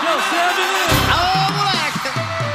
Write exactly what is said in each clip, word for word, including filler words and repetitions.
você, menino! Ô, moleque!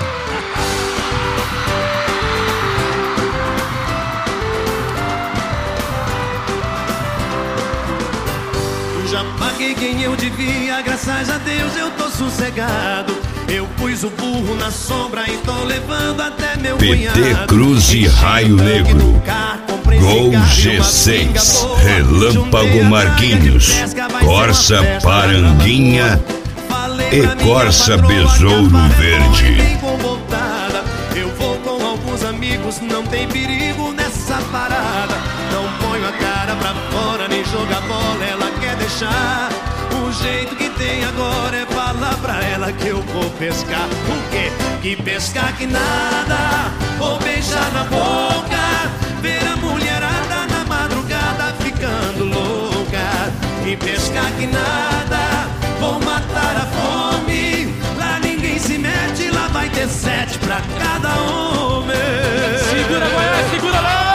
Já paguei quem eu devia, graças a Deus eu tô sossegado. Eu pus o burro na sombra e tô levando até meu P T cunhado. Cruz e Raio Negro. Gol G seis, Relâmpago Marquinhos, Corsa Paranguinha e Corsa Besouro Verde. Eu vou com alguns amigos, não tem perigo nessa parada. Não ponho a cara pra fora, nem jogar bola, ela quer deixar. O jeito que tem agora é falar pra ela que eu vou pescar. O quê? Que pescar que nada, vou beijar na boca, ver a mulherada na madrugada ficando louca. Que pescar que nada, vou matar a fome. Lá ninguém se mete, lá vai ter sete pra cada homem. Segura, Goiás, segura lá!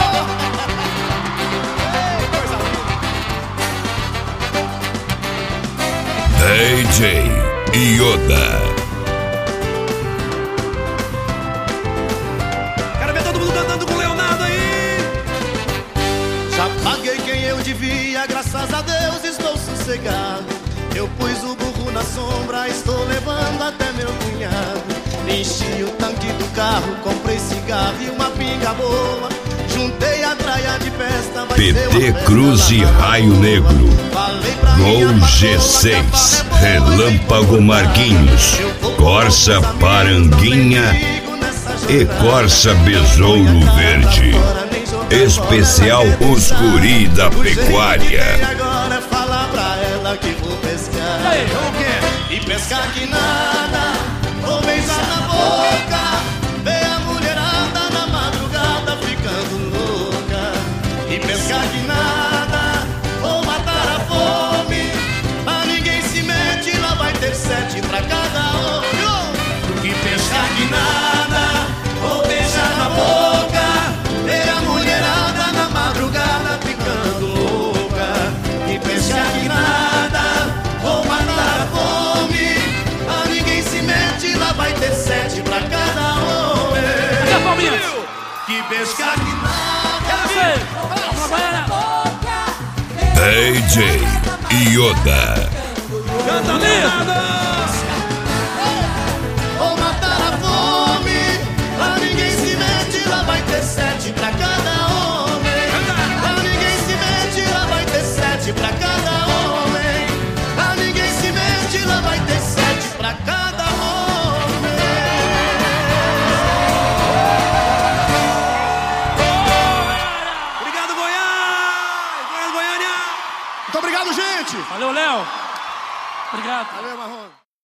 D J Yoda. Quero ver todo mundo cantando com o Leonardo aí. Já paguei quem eu devia, graças a Deus estou sossegado. Eu pus o burro na sombra, estou levando até meu cunhado. Enchi o tanque do carro, comprei cigarro e uma pinga boa. Juntei a traia de festa, vai P T Cruz e Raio Negro. Gol G seis, Relâmpago Marquinhos, Corsa Paranguinha e Corsa Besouro Verde. Especial Os Guri da Pecuária. E agora é falar pra ela que vou pescar. O quê? E pescar que nada, vou beijar na boca, ver a mulherada na madrugada ficando louca. E pescar que nada, vou matar a fome. Mas ninguém se mete, lá vai ter sete pra cada homem. Que pescar que nada, vou beijar na boca, ver a mulherada na madrugada ficando louca. Que pescar que nada, vou matar a fome. Mas ninguém se mete, lá vai ter sete pra cada homem. Cadê a palminha? Que pescar que nada. Quero ver! Vamos lá, Goiânia! D J Yoda. Canta lindo! Vou matar a fome, lá ninguém se mete, lá vai ter sete pra cada homem. Lá ninguém se mete, lá vai ter sete pra cada homem. Lá ninguém se mete, lá vai ter sete pra cada homem. Obrigado, Goiás! Goiás, Goiânia! Muito obrigado, gente! Valeu, Léo! Obrigado. Valeu, Marrom.